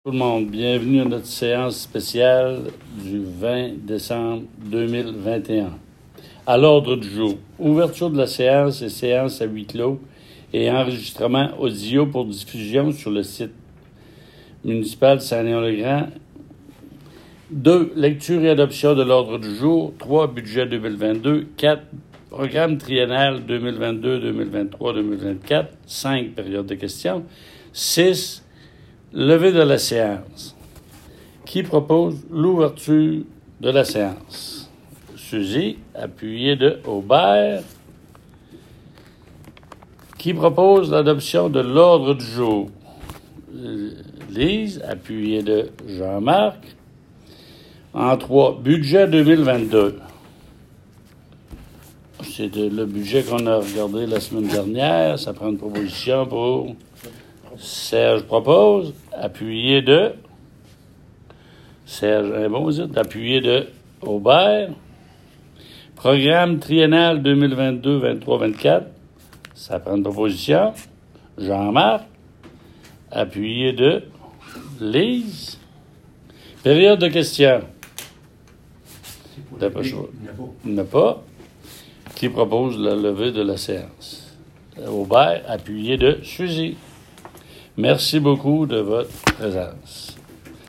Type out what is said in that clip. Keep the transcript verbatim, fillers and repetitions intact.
Tout le monde, bienvenue à notre séance spéciale du vingt décembre deux mille vingt et un. À l'ordre du jour, ouverture de la séance et séance à huis clos et enregistrement audio pour diffusion sur le site municipal Saint-Léon-le-Grand. Deux, lecture et adoption de l'ordre du jour. Trois, budget deux mille vingt-deux. Quatre, programme triennal deux mille vingt-deux, deux mille vingt-trois, deux mille vingt-quatre. Cinq, période de questions. Six, levée de la séance. Qui propose l'ouverture de la séance? Suzy, appuyée de Aubert. Qui propose l'adoption de l'ordre du jour? Lise, appuyée de Jean-Marc. En trois, budget deux mille vingt-deux. C'est de, le budget qu'on a regardé la semaine dernière. Ça prend une proposition pour... Serge propose, appuyé de Serge Imbosit, appuyé de Aubert. Programme triennal deux mille vingt-deux, vingt-trois, vingt-quatre. Ça prend une proposition. Jean-Marc, appuyé de Lise. Période de questions. D'après je... Il n'y en a pas. Qui propose la levée de la séance? Aubert, appuyé de Suzy. Merci beaucoup de votre présence.